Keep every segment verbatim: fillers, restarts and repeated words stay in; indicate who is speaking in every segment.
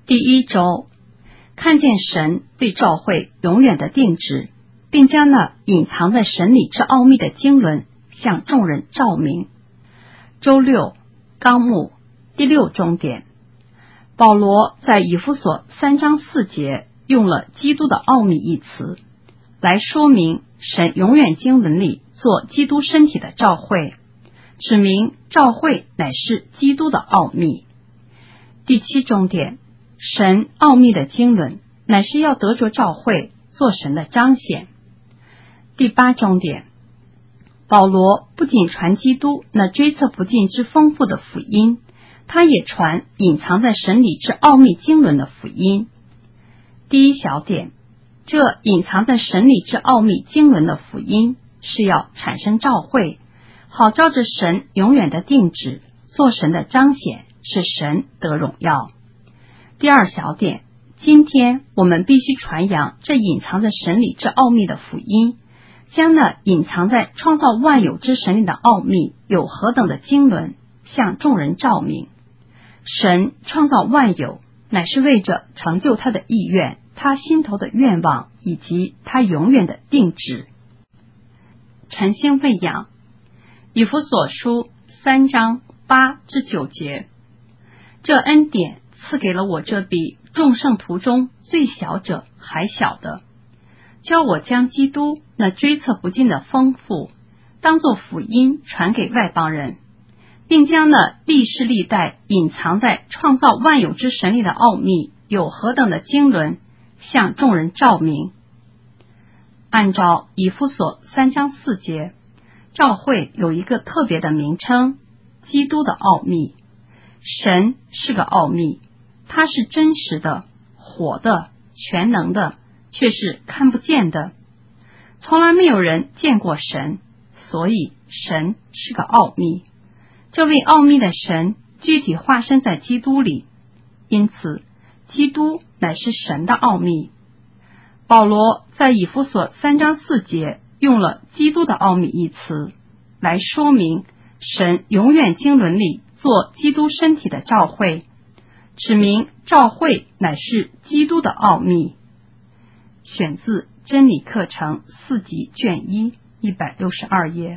Speaker 1: 第一周，看见神对教会永远的定旨，并将那隐藏在神里之奥秘的经纶向众人照明。周六，纲目第六重点，保罗在以弗所三章四节用了基督的奥秘一词，来说明神永远经纶里做基督身体的教会，指明教会乃是基督的奥秘。第七重点，神奥秘的经纶乃是要得着教会做神的彰显。第八重点，保罗不仅传基督那追测不尽之丰富的福音，他也传隐藏在神里之奥秘经纶的福音。第一小点，这隐藏在神里之奥秘经纶的福音是要产生教会，好照着神永远的定旨做神的彰显，使神得荣耀。第二小点，今天我们必须传扬这隐藏在神里之奥秘的福音，将那隐藏在创造万有之神里的奥秘有何等的经纶向众人照明。神创造万有，乃是为着成就他的意愿，他心头的愿望，以及他永远的定旨。晨星喂养，以弗所书三章八至九节，这恩典赐给了我这比众圣徒中最小者还小的，教我将基督那追测不尽的丰富当作福音传给外邦人，并将那历世历代隐藏在创造万有之神里的奥秘有何等的经纶向众人照明。按照以弗所三章四节，教会有一个特别的名称，基督的奥秘。神是个奥秘，他是真实的、活的、全能的，却是看不见的。从来没有人见过神，所以神是个奥秘。这位奥秘的神具体化身在基督里，因此基督乃是神的奥秘。保罗在以弗所三章四节用了基督的奥秘一词，来说明神永远经纶里做基督身体的教会，指明教会乃是基督的奥秘。选自真理课程四级卷一一百六十二页。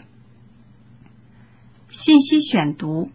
Speaker 1: 信息选读，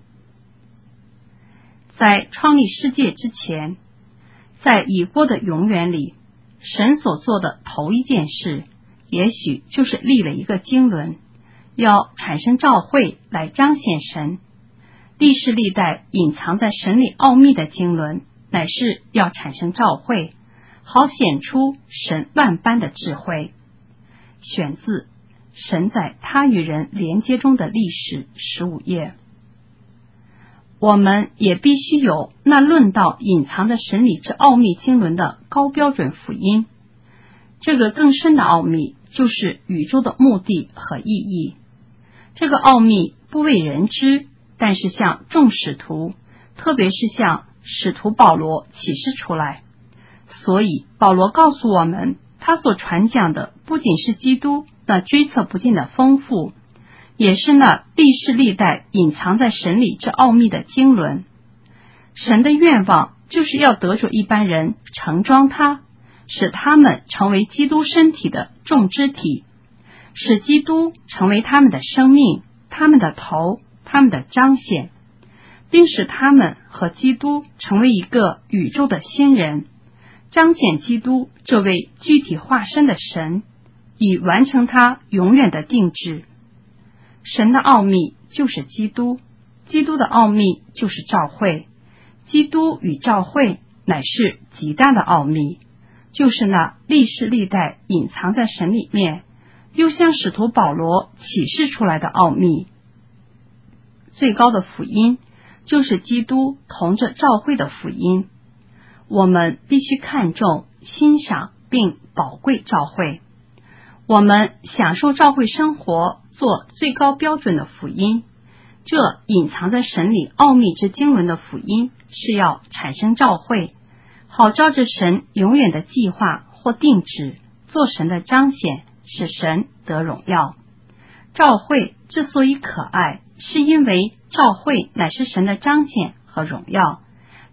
Speaker 1: 在创立世界之前，在已过的永远里，神所做的头一件事，也许就是立了一个经纶，要产生教会来彰显神。历世历代隐藏在神里奥秘的经纶，乃是要产生教会，好显出神万般的智慧。选自神在他与人连接中的历史十五页。我们也必须有那论到隐藏在神里之奥秘经纶的高标准福音。这个更深的奥秘就是宇宙的目的和意义。这个奥秘不为人知，但是向众使徒，特别是向使徒保罗启示出来。所以保罗告诉我们，他所传讲的不仅是基督那追测不尽的丰富，也是那历世历代隐藏在神里之奥秘的经纶。神的愿望就是要得着一般人盛装他，使他们成为基督身体的众肢体，使基督成为他们的生命，他们的头，他们的彰显，并使他们和基督成为一个宇宙的新人，彰显基督这位具体化身的神，以完成他永远的定旨。神的奥秘就是基督，基督的奥秘就是教会，基督与教会乃是极大的奥秘，就是那历世历代隐藏在神里面，又向使徒保罗启示出来的奥秘。最高的福音就是基督同着教会的福音。我们必须看重、欣赏并宝贵教会。我们享受教会生活做最高标准的福音。这隐藏在神里奥秘之经纶的福音是要产生教会，好照着神永远的计划或定旨做神的彰显，使神得荣耀。教会之所以可爱，是因为教会乃是神的彰显和荣耀，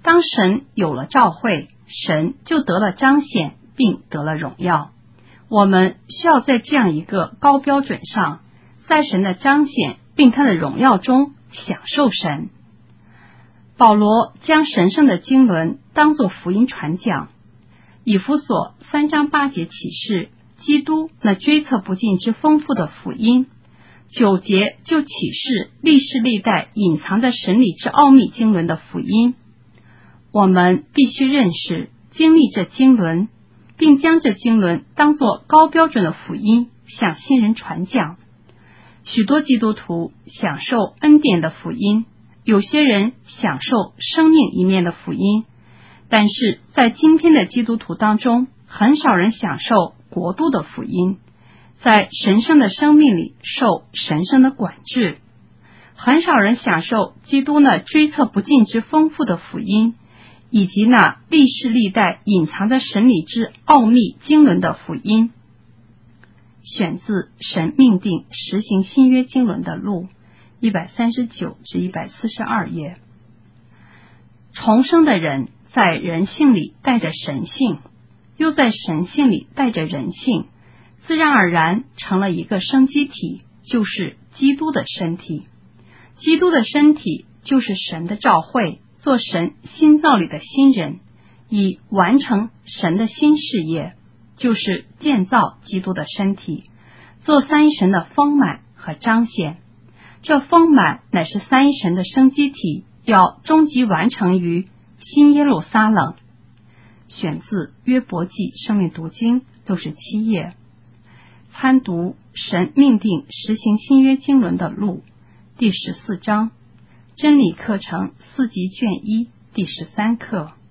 Speaker 1: 当神有了召会，神就得了彰显，并得了荣耀。我们需要在这样一个高标准上，在神的彰显并他的荣耀中享受神。保罗将神圣的经纶当作福音传讲。以弗所三章八节启示基督那追测不尽之丰富的福音，九节就启示历世历代隐藏在神里之奥秘经纶的福音。我们必须认识经历这经纶，并将这经纶当作高标准的福音向新人传讲。许多基督徒享受恩典的福音，有些人享受生命一面的福音，但是在今天的基督徒当中，很少人享受国度的福音，在神圣的生命里受神圣的管制。很少人享受基督那追测不尽之丰富的福音，以及那历世历代隐藏在神里之奥秘经纶的福音。选自神命定实行新约经纶的录一百三十九至一百四十二页。重生的人在人性里带着神性，又在神性里带着人性，自然而然成了一个生机体，就是基督的身体。基督的身体就是神的召会，做神新造里的新人，以完成神的新事业，就是建造基督的身体，做三一神的丰满和彰显。这丰满乃是三一神的生机体，要终极完成于新耶路撒冷。选自约伯记生命读经六十七页。参读神命定实行新约经纶的录第十四章，真理课程四级卷一第十三课。